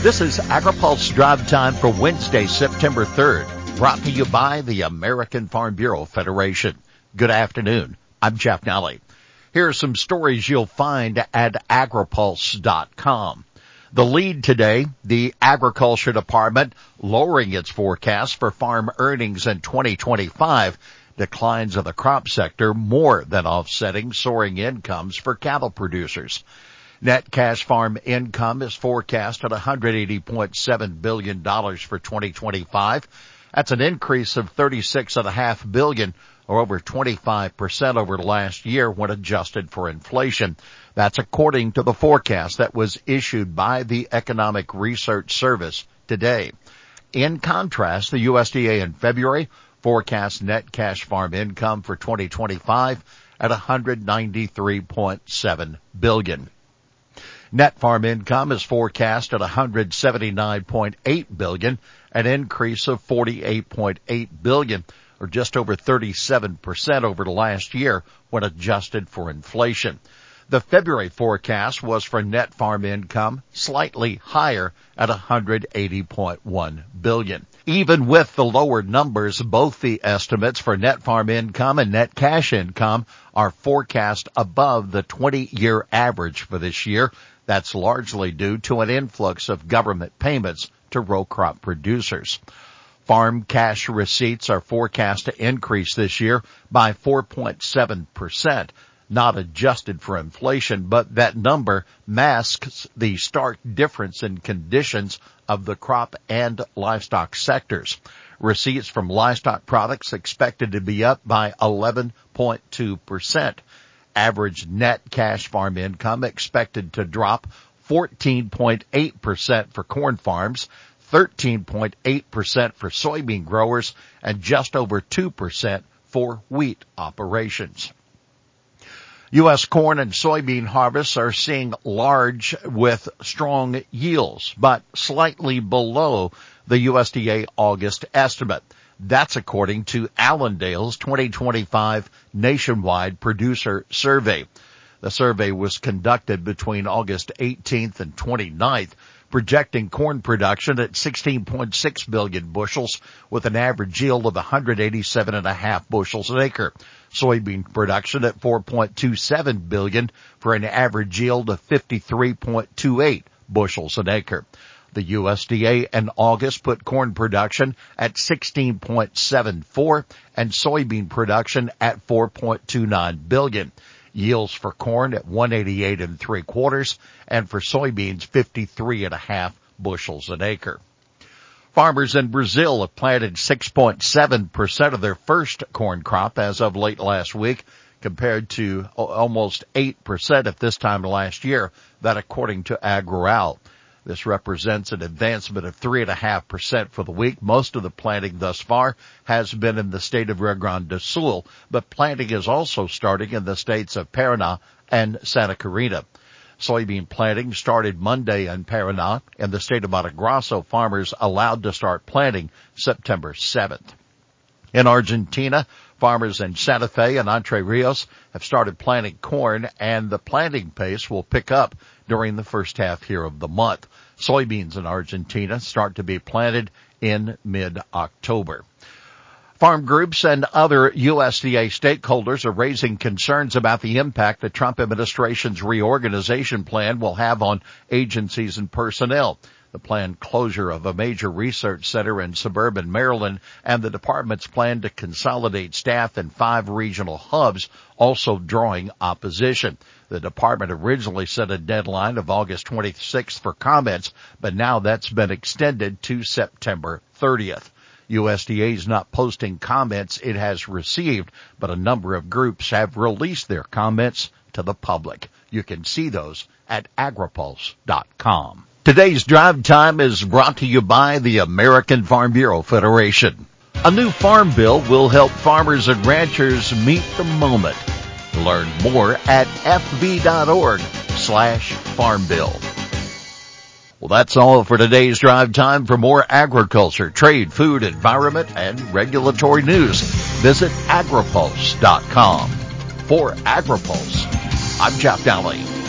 This is AgriPulse Drive Time for Wednesday, September 3rd, brought to you by the American Farm Bureau Federation. Good afternoon. I'm Jeff Nally. Here are some stories you'll find at agripulse.com. The lead today, the Agriculture Department lowering its forecast for farm earnings in 2025. Declines of the crop sector more than offsetting soaring incomes for cattle producers. Net cash farm income is forecast at $180.7 billion for 2025. That's an increase of $36.5 billion, or over 25% over last year when adjusted for inflation. That's according to the forecast that was issued by the Economic Research Service today. In contrast, the USDA in February forecast net cash farm income for 2025 at $193.7 billion. Net farm income is forecast at $179.8 billion, an increase of $48.8 billion, or just over 37% over the last year when adjusted for inflation. The February forecast was for net farm income slightly higher at $180.1 billion. Even with the lower numbers, both the estimates for net farm income and net cash income are forecast above the 20-year average for this year. That's largely due to an influx of government payments to row crop producers. Farm cash receipts are forecast to increase this year by 4.7%, not adjusted for inflation, but that number masks the stark difference in conditions of the crop and livestock sectors. Receipts from livestock products expected to be up by 11.2%. Average net cash farm income expected to drop 14.8% for corn farms, 13.8% for soybean growers, and just over 2% for wheat operations. U.S. corn and soybean harvests are seeing large with strong yields, but slightly below the USDA August estimate. That's according to Allendale's 2025 nationwide producer survey. The survey was conducted between August 18th and 29th, projecting corn production at 16.6 billion bushels with an average yield of 187.5 bushels an acre. Soybean production at 4.27 billion for an average yield of 53.28 bushels an acre. The USDA in August put corn production at 16.74 and soybean production at 4.29 billion. Yields for corn at 188 3/4 and for soybeans 53.5 bushels an acre. Farmers in Brazil have planted 6.7% of their first corn crop as of late last week, compared to almost 8% at this time last year, that according to AgRural. This represents an advancement of 3.5% for the week. Most of the planting thus far has been in the state of Rio Grande do Sul, but planting is also starting in the states of Paraná and Santa Catarina. Soybean planting started Monday in Paraná. In the state of Mato Grosso, farmers allowed to start planting September 7th. In Argentina, farmers in Santa Fe and Entre Rios have started planting corn, and the planting pace will pick up during the first half here of the month. Soybeans in Argentina start to be planted in mid-October. Farm groups and other USDA stakeholders are raising concerns about the impact the Trump administration's reorganization plan will have on agencies and personnel. The planned closure of a major research center in suburban Maryland and the department's plan to consolidate staff in 5 regional hubs also drawing opposition. The department originally set a deadline of August 26th for comments, but now that's been extended to September 30th. USDA is not posting comments it has received, but a number of groups have released their comments to the public. You can see those at agripulse.com. Today's Drive Time is brought to you by the American Farm Bureau Federation. A new farm bill will help farmers and ranchers meet the moment. Learn more at fb.org/farm bill. Well, that's all for today's Drive Time. For more agriculture, trade, food, environment, and regulatory news, visit agripulse.com. For AgriPulse, I'm Jeff Nally.